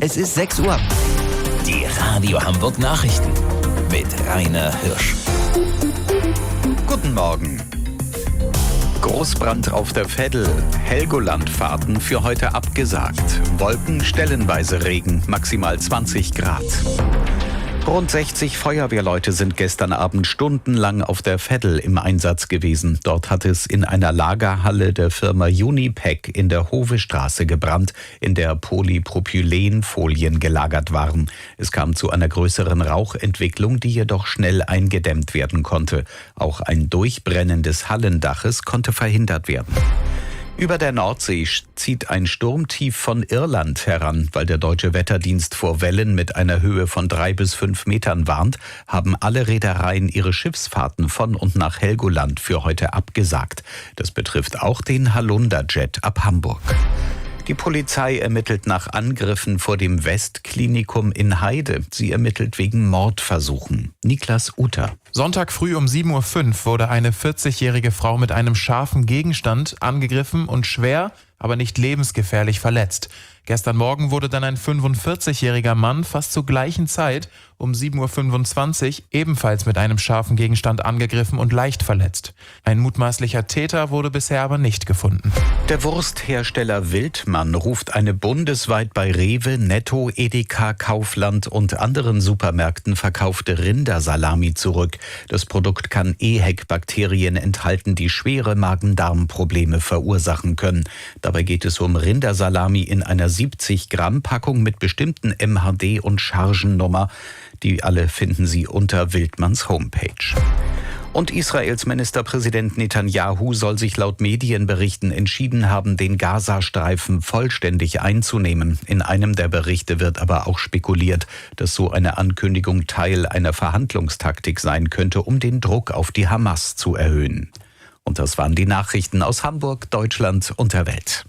Es ist 6 Uhr. Die Radio Hamburg Nachrichten mit Rainer Hirsch. Guten Morgen. Großbrand auf der Veddel. Helgoland-Fahrten für heute abgesagt. Wolken, stellenweise Regen, maximal 20 Grad. Rund 60 Feuerwehrleute sind gestern Abend stundenlang auf der Veddel im Einsatz gewesen. Dort hat es in einer Lagerhalle der Firma Unipec in der Hovestraße gebrannt, in der Polypropylenfolien gelagert waren. Es kam zu einer größeren Rauchentwicklung, die jedoch schnell eingedämmt werden konnte. Auch ein Durchbrennen des Hallendaches konnte verhindert werden. Über der Nordsee zieht ein Sturmtief von Irland heran. Weil der Deutsche Wetterdienst vor Wellen mit einer Höhe von 3 bis 5 Metern warnt, haben alle Reedereien ihre Schiffsfahrten von und nach Helgoland für heute abgesagt. Das betrifft auch den Holunder-Jet ab Hamburg. Die Polizei ermittelt nach Angriffen vor dem Westklinikum in Heide. Sie ermittelt wegen Mordversuchen. Niklas Uter. Sonntag früh um 7.05 Uhr wurde eine 40-jährige Frau mit einem scharfen Gegenstand angegriffen und schwer, aber nicht lebensgefährlich verletzt. Gestern Morgen wurde dann ein 45-jähriger Mann fast zur gleichen Zeit um 7.25 Uhr ebenfalls mit einem scharfen Gegenstand angegriffen und leicht verletzt. Ein mutmaßlicher Täter wurde bisher aber nicht gefunden. Der Wursthersteller Wildmann ruft eine bundesweit bei Rewe, Netto, Edeka, Kaufland und anderen Supermärkten verkaufte Rindersalami zurück. Das Produkt kann EHEC-Bakterien enthalten, die schwere Magen-Darm-Probleme verursachen können. Dabei geht es um Rindersalami in einer 70-Gramm-Packung mit bestimmten MHD- und Chargennummer. Die alle finden Sie unter Wildmanns Homepage. Und Israels Ministerpräsident Netanyahu soll sich laut Medienberichten entschieden haben, den Gazastreifen vollständig einzunehmen. In einem der Berichte wird aber auch spekuliert, dass so eine Ankündigung Teil einer Verhandlungstaktik sein könnte, um den Druck auf die Hamas zu erhöhen. Und das waren die Nachrichten aus Hamburg, Deutschland und der Welt.